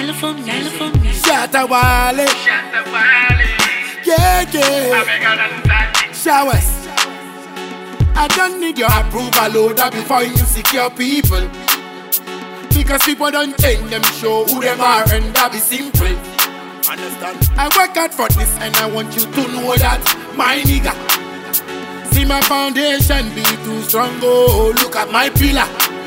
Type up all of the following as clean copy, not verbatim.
Shatta Wale. Yeah. Showers. I don't need your approval order before you secure people. Because people don't change them, show who them are, and that be simple. Understand? I work hard for this and I want you to know that, my nigga. See my foundation be too strong, oh, look at my pillar.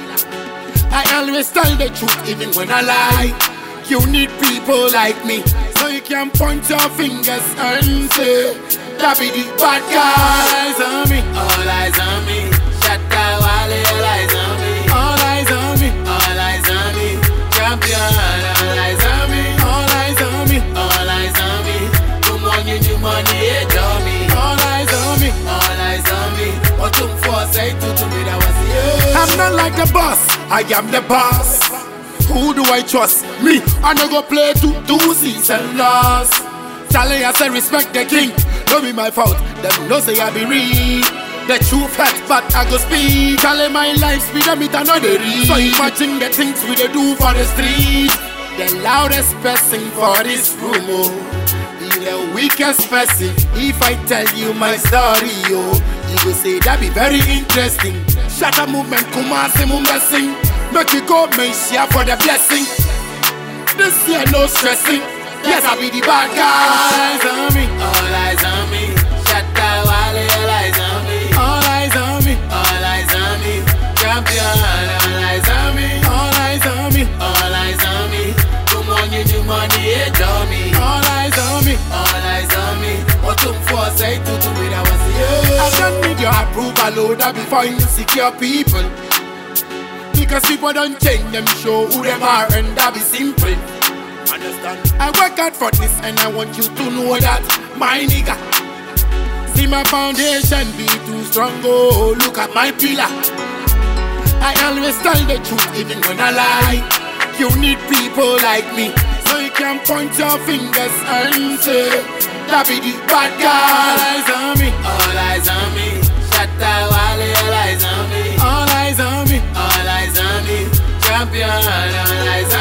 I always tell the truth even when I lie. You need people like me, so you can point your fingers and say that be the bad guys on me. All eyes on me. Shatta Wale, all eyes on me. All eyes on me. All eyes on me. Champion, all eyes on me. All eyes on me. All eyes on me. New money, hate on me. All eyes on me. All eyes on me. What you for say to me that was you? I'm not like the boss, I am the boss. Who do I trust? Me, I no go play two season loss. Charlie, I say respect the king. Don't be my fault, them no say I be real. The truth hurts, but I go speak. Charlie, my life speed and it another read. So imagine the things we dey do for the street. The loudest person for this room, oh, be the weakest person. If I tell you my story, oh, you go say that be very interesting. Shatta movement, Kumasi Mumbasing. Make you go, make share for the blessing. This year no stressing. Yes, I be the bad guys on me. All eyes on me. Shatta Wale, all eyes on me. All eyes on me. All eyes on me. Champion, all eyes on me. All eyes on me. All eyes on me. New money, hate on me. All eyes on me. All eyes on me. What you for say to me that was you? I don't need your approval order before you secure people. Because people don't change them, show who them are, and that be simple. Understand? I work hard for this and I want you to know that, my nigga. See my foundation be too strong, oh, look at my pillar. I always tell the truth even when I lie. You need people like me, so you can point your fingers and say that be the bad guys on me. All eyes on me. Shatta Wale, all eyes on me. All eyes on me. All eyes on me. Champion, all eyes